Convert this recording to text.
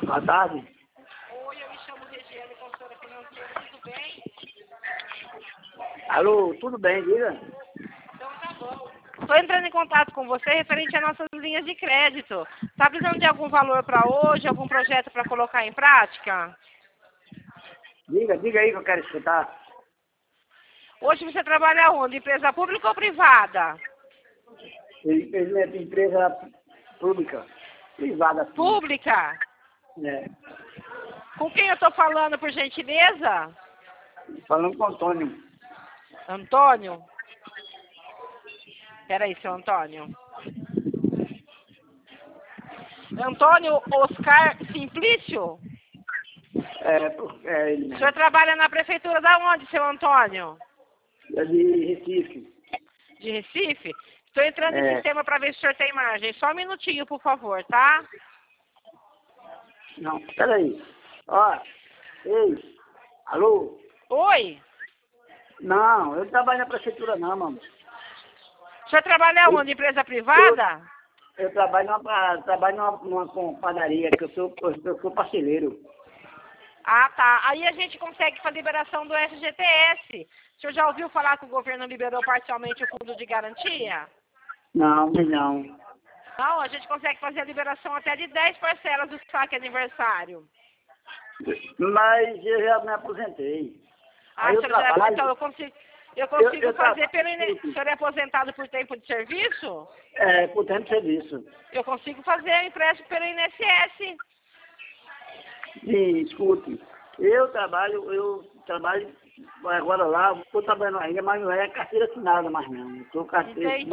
Boa tarde. Oi, eu me chamo Regiane, consultora financeira, tudo bem? Alô, tudo bem, diga? Então tá bom. Estou entrando em contato com você referente às nossas linhas de crédito. Está precisando de algum valor para hoje, algum projeto para colocar em prática? Diga aí que eu quero escutar. Hoje você trabalha onde? Empresa pública ou privada? Infelizmente, empresa pública, privada. Sim. Pública? É. Com quem eu estou falando, por gentileza? Falando com o Antônio. Antônio? Peraí, seu Antônio. Antônio Oscar Simplício? É ele O mesmo. senhor trabalha na prefeitura da onde, seu Antônio? É de Recife. De Recife? Estou entrando em É. sistema para ver se o senhor tem imagem. Só um minutinho, por favor, tá? Não, peraí. Ó, ei, alô? Oi? Não, eu não trabalho na prefeitura não, mano. O senhor trabalha onde? Empresa privada? Eu trabalho numa padaria, que eu sou parceleiro. Ah, tá. Aí a gente consegue fazer liberação do FGTS. O senhor já ouviu falar que o governo liberou parcialmente o fundo de garantia? Não, não. Não, a gente consegue fazer a liberação até de 10 parcelas do saque aniversário. Mas eu já me aposentei. Ah, Aí eu senhor, já, trabalho. então eu consigo eu fazer trabalho. O senhor é aposentado por tempo de serviço? Por tempo de serviço. Eu consigo fazer o empréstimo pelo INSS. E escute, eu trabalho agora lá, estou trabalhando ainda, mas não é carteira assinada mais não. Eu sou carteira. Entendi.